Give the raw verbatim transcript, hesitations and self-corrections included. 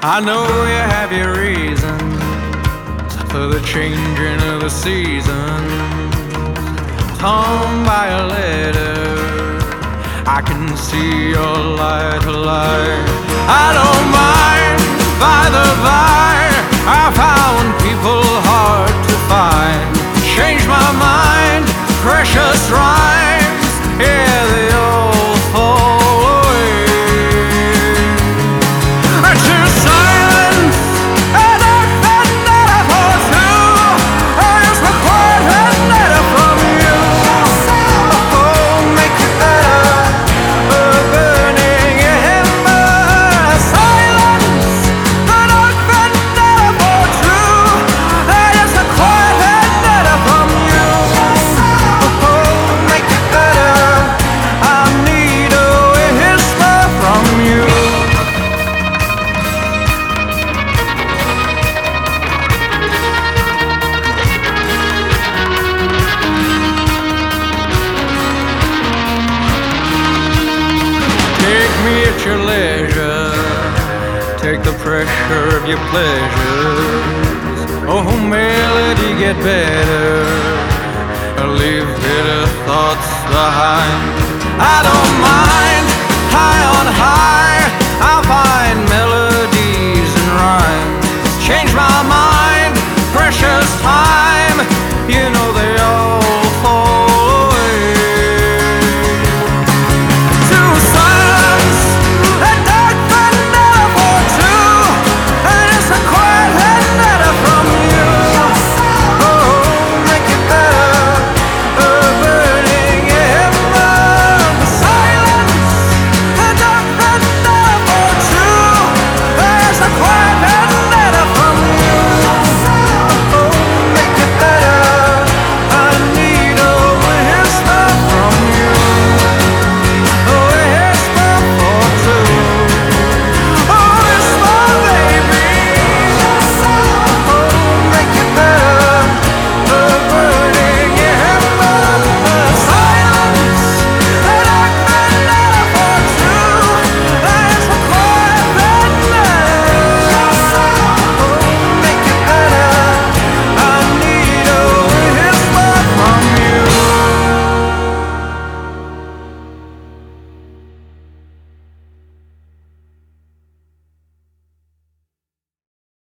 I know you have your reasons for the changing of the seasons. Torn by a letter, I can see your light to light. I don't mind, by the by, I found people hard to find. Changed my mind, precious rhymes, yeah, they all fall away. To silence, and I can never fall through. I just required a letter from you. Oh, make it better, a burning ember. Silence, and I can never fall through. I just required a letter from you. Oh, make it better, I need a whisper from you. Take me at your leisure, take the pressure of your pleasures. Oh, melody, get better, leave bitter thoughts behind. I don't mind.